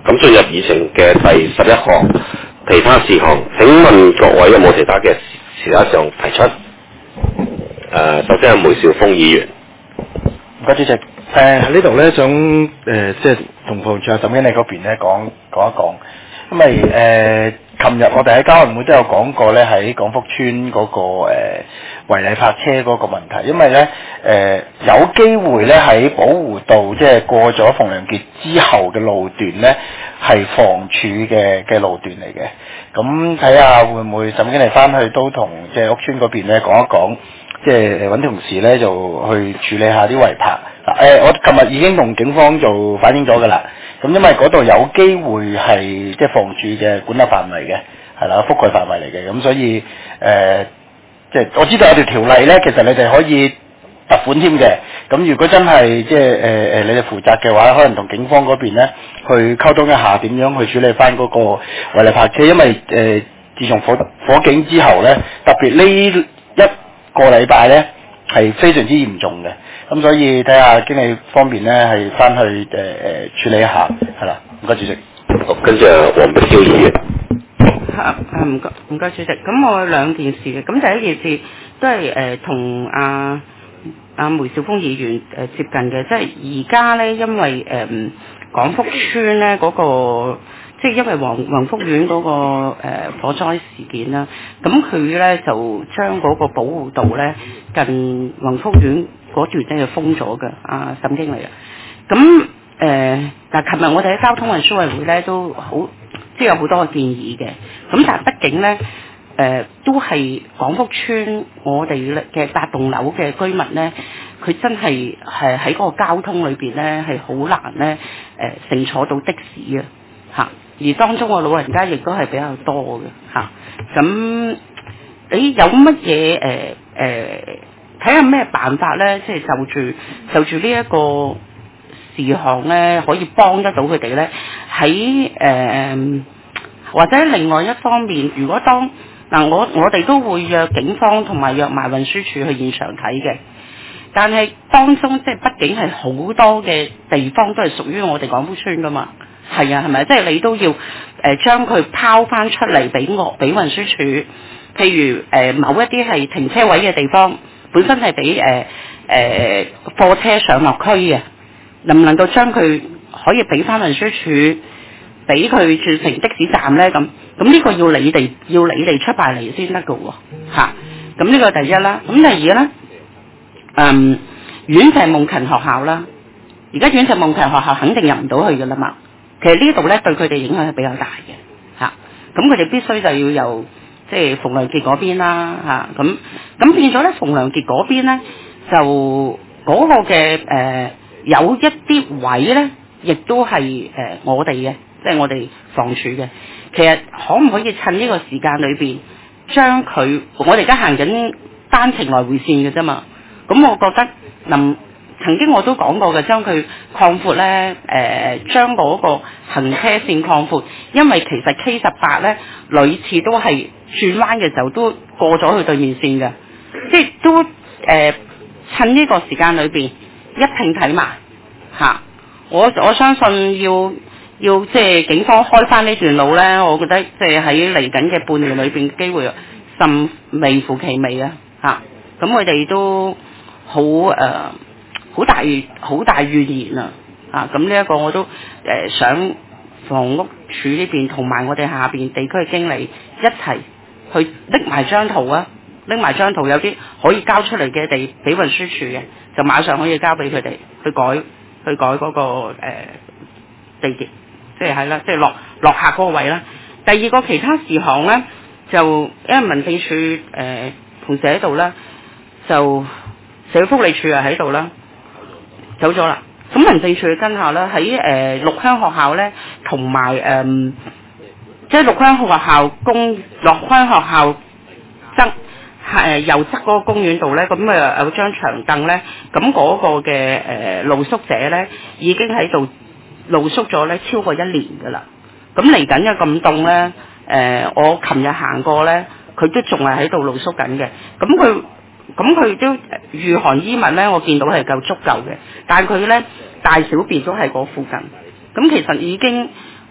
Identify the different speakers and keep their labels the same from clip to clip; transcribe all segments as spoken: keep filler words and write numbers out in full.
Speaker 1: 咁進入議程嘅第十一項其他事項，請問各位有冇其他嘅事項上提出？誒、呃，首先係梅兆豐議員。
Speaker 2: 唔該，主席。誒喺呢度咧，想誒、呃、即係同副處長沈經理嗰邊咧講講一講，因為誒琴日我哋喺交流會都有講過咧，喺廣福邨嗰、那個誒違例泊車嗰個問題，因為咧誒、呃、有機會咧喺保湖道即係過咗鳳良傑之後嘅路段咧係房署嘅嘅路段嚟嘅，咁睇下會唔會沈經理翻去都同即係屋邨嗰邊咧講一講。即係揾同事咧，就去處理下啲違泊。誒、呃，我琴日已經同警方就反映咗㗎啦。咁因為嗰度有機會係即係房署嘅管轄範圍嘅，係啦，覆蓋範圍嚟嘅。咁所以誒、呃，即係我知道有條條例咧，其實你哋可以罰款添嘅。咁如果真係即係誒誒，你哋負責嘅話，可能同警方嗰邊咧去溝通一下，點樣去處理翻嗰個違例泊車。因為誒、呃，自從火火警之後咧，特別呢一個禮拜咧係非常之嚴重嘅，咁所以睇下經理方面咧係翻去誒誒、呃、處理一下，係啦，唔該主席。
Speaker 1: 好，跟住黃碧霄議員。
Speaker 3: 啊啊唔該唔該主席，咁我兩件事嘅，咁第一件事都係誒同阿阿梅兆豐議員誒、呃、接近嘅，即係而家咧因為誒、呃、廣福邨咧嗰個。即係因為宏宏福苑嗰、那個、呃、火災事件啦，咁佢咧就將嗰個保護道咧近宏福苑嗰段咧就封咗嘅，啊沈經理啊，咁誒但係琴日我哋喺交通運輸委會咧都好，即係有好多嘅建議嘅，咁但係畢竟咧誒、呃、都係廣福邨我哋嘅八棟樓嘅居民咧，佢真係係喺嗰個交通裏邊咧係好難咧誒乘坐到的士啊嚇。而當中個老人家亦都係比較多嘅嚇，咁、啊、你有乜嘢誒誒睇下咩辦法咧？即係就住就住呢一個事項咧，可以幫得到佢哋咧。喺誒、呃、或者另外一方面，如果當嗱、呃、我我哋都會約警方同埋約埋運輸署去現場睇嘅，但係當中即係畢竟係好多嘅地方都係屬於我哋廣福邨噶嘛。係啊，係咪？即係你都要誒、呃、將佢拋翻出嚟俾我，俾運輸署。譬如誒、呃、某一啲係停車位嘅地方，本身係俾誒誒貨車上落區嘅，能唔能夠將佢可以俾翻運輸署，俾佢轉成的士站咧？咁咁呢個要你哋要你哋出埋嚟先得㗎喎，嚇。咁呢個第一啦。咁第二咧，嗯，遠石夢勤學校啦，而家遠石夢勤學校肯定入唔到去㗎啦嘛。其實呢度咧對佢哋影響係比較大嘅嚇，咁佢哋必須就要由即係鳳良傑嗰邊啦嚇，咁咁變咗咧鳳良傑嗰邊咧就嗰個嘅誒、呃、有一啲位咧，亦都係誒、呃、我哋嘅，即係我哋房署嘅。其實可唔可以趁呢個時間裏邊將佢，我哋而家行緊單程來回線嘅啫嘛，咁我覺得能。曾經我都講過嘅，將佢擴闊咧，誒、呃，將嗰個行車線擴闊，因為其實 K 十八咧，屢次都係轉彎嘅時候都過咗去對面線嘅，即係都誒、呃、趁呢個時間裏邊一併睇埋嚇。我我相信要要即係警方開翻呢段路咧，我覺得即係喺嚟緊嘅半年裏邊機會甚微乎其微啊嚇。咁佢哋都好誒。呃好大好大怨言啊！啊，咁呢一個我都誒、呃、想房屋署呢邊同埋我哋下邊地區嘅經理一齊去拎埋張圖啊，拎埋張圖有啲可以交出嚟嘅地俾運輸署嘅，就馬上可以交俾佢哋去改去改嗰、那個誒、呃、地點，即係係啦，即係落落客嗰個位啦。第二個其他事項咧，就因為民政處誒、呃、同事喺度啦，就社會福利署又喺度啦。走咗啦，咁民政處跟下啦，喺誒綠鄉學校咧，同埋誒即係綠鄉學校公綠鄉學校側係右側嗰個公園度咧，咁誒有張長凳咧，咁嗰個嘅誒、呃、露宿者咧已經喺度露宿咗咧超過一年噶啦，咁嚟緊嘅咁凍咧，誒、呃、我琴日行過咧，佢都仲係喺度露宿緊嘅，咁佢。咁佢都御寒衣物咧，我見到係夠足夠嘅，但係佢咧大小便都係嗰附近，咁其實已經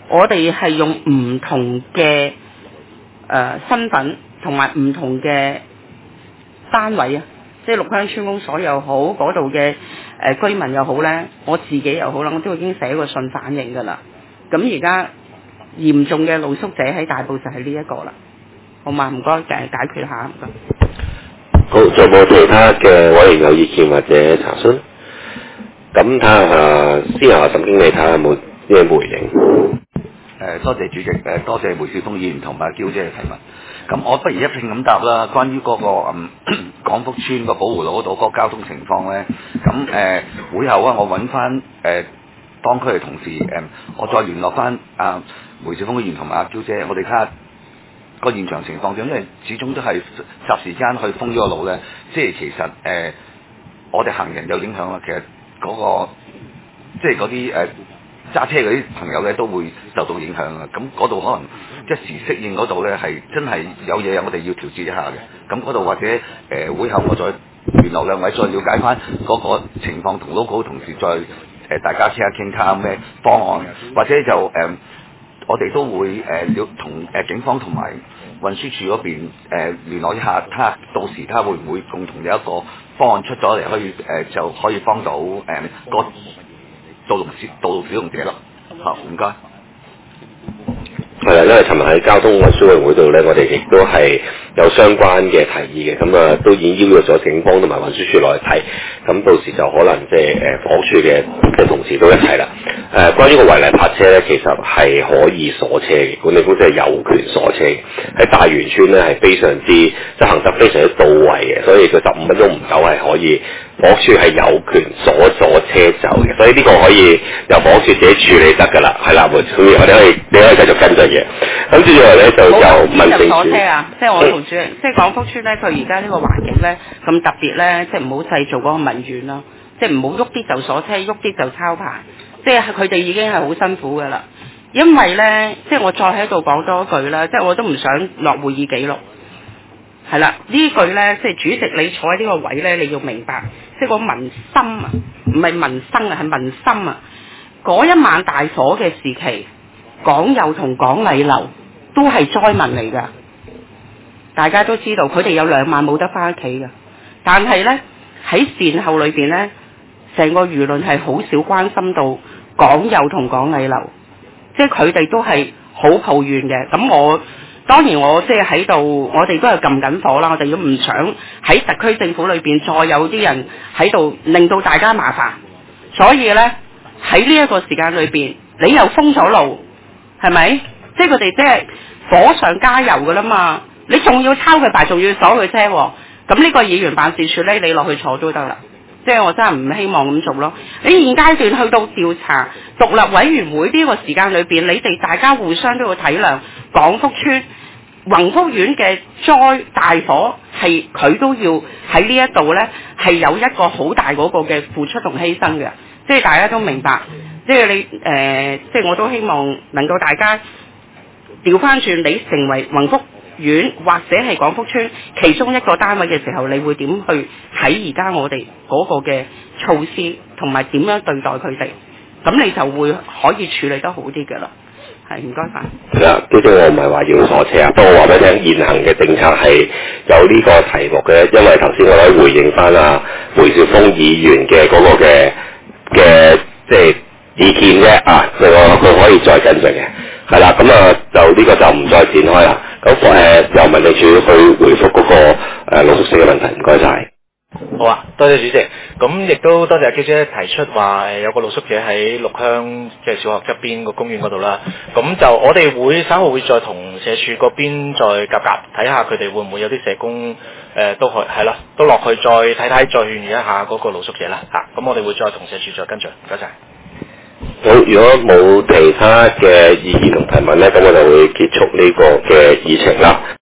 Speaker 3: 我哋係用唔同嘅誒、呃、身份同埋唔同嘅單位啊，即係綠鄉村公所又好，嗰度嘅誒居民又好咧，我自己又好啦，我都已經寫過信反映㗎啦。咁而家嚴重嘅露宿者喺大埔就係呢一個啦，好嘛？唔該，誒解決下，唔該。
Speaker 1: 好，仲有冇其他嘅委員有意見或者查詢？咁睇下先下沈經理睇下有冇咩回應。
Speaker 4: 誒多謝主席，誒多謝梅兆豐議員同埋嬌姐嘅提問。咁我不如一併咁答啦。關於嗰、那個嗯廣福村個寶湖路嗰度嗰個交通情況咧，咁誒、呃、會後啊，我揾翻誒當區嘅同事誒、呃，我再聯絡翻阿梅兆豐議員同埋阿嬌姐，我哋睇下個現場情況點，因為始終都係霎時間去封咗個路咧，即係其實誒、呃、我哋行人有影響啦。其實嗰、那個即係嗰啲誒。揸車嗰啲朋友咧都會受到影響啊！咁嗰度可能一時適應嗰度咧係真係有嘢我哋要調節一下嘅。咁嗰度或者誒、呃、會後我再聯絡兩位再了解翻嗰個情況，同 local 同事再誒、呃、大家傾下傾下咩方案，或者就誒、呃、我哋都會誒要同誒警方同埋運輸署嗰邊誒、呃、聯絡一下，睇下到時睇下會唔會共同有一個方案出咗嚟，可以誒、呃、就可以幫到誒、呃、個。道路使道路使用者咯，好唔該。
Speaker 1: 係啦，因為尋日喺交通運輸委員會度咧，我哋亦都係有相關嘅提議嘅，咁啊都已經邀約咗警方同埋運輸署落嚟睇，咁到時就可能即係誒房屋署嘅嘅同事都一齊啦。誒、呃，關於個違例泊車咧，其實係可以鎖車嘅，管理公司係有權鎖車嘅。喺大元村咧係非常之即係行得非常之到位嘅，所以佢十五分鐘唔走係可以。房屋署係有權鎖咗車走嘅，所以呢個可以由房屋署自己處理得㗎啦，係啦，所以我哋可以你可以繼續跟進嘅。咁接住落咧就由民政
Speaker 3: 署。車啊，即係我同主席，即係廣福村咧，佢而家呢個環境咧咁特別咧，即係唔好製造嗰個民怨咯，即係唔好喐啲就鎖車，喐啲就抄牌，即係佢哋已經係好辛苦㗎啦。因為咧，即係我再喺度講多一句啦，即係我都唔想落會議記錄。係啦，呢句咧，即係主席你坐喺呢個位咧，你要明白，即係個民心啊，唔係民生啊，係民心啊。嗰一晚大火嘅時期，港友同港禮樓都係災民嚟㗎，大家都知道，佢哋有兩晚冇得翻屋企㗎。但係咧喺善後裏邊咧，成個輿論係好少關心到港友同港禮樓，即係佢哋都係好抱怨嘅。咁我。當然我即係喺度，我哋都係撳緊火啦。我哋都唔想喺特區政府裏邊再有啲人喺度令到大家麻煩，所以呢，喺呢一個時間裏邊，你又封咗路，係咪？即係佢哋即係火上加油噶啦嘛。你仲要抄佢牌，仲要鎖佢車，咁呢個議員辦事處呢，你落去坐都得啦。即係我真係唔希望咁做咯。你現階段去到調查獨立委員會呢個時間裏邊，你哋大家互相都要體諒廣福村宏福苑嘅災大火，係佢都要喺呢一度呢，係有一個好大嗰個嘅付出同犧牲嘅。即係大家都明白，即係你誒、呃，即係我都希望能夠大家調翻轉，你成為宏福苑或者係廣福村其中一個單位嘅時候，你會點去睇而家我哋嗰個嘅措施，同埋點樣對待佢哋？咁你就會可以處理得好啲嘅啦。係，唔該晒。
Speaker 1: 係啦，呢啲我唔係話要鎖車啊，不過我話俾你聽，現行嘅政策係有呢個題目嘅，因為頭先我喺回應翻啊梅兆豐議員嘅嗰個嘅嘅即係意見啫啊，佢佢可以再跟進嘅。係啦，咁啊就呢個就唔再展開啦。咁誒、呃、由民政處去回覆嗰、那個誒露宿者嘅問題，唔該晒。
Speaker 2: 好啊，多謝主席。咁亦都多謝阿嬌姐提出話誒有個露宿者喺綠鄉即係小學側邊個公園嗰度啦。咁就我哋會稍後會再同社署嗰邊再夾夾睇下佢哋會唔會有啲社工誒、呃、都去係啦，都落去再睇睇，再勸喻一下嗰個露宿者啦嚇。咁、啊、我哋會再同社署再跟進。唔該晒。
Speaker 1: 好，如果冇其他嘅意見同提問咧，咁我就會結束呢個嘅議程啦。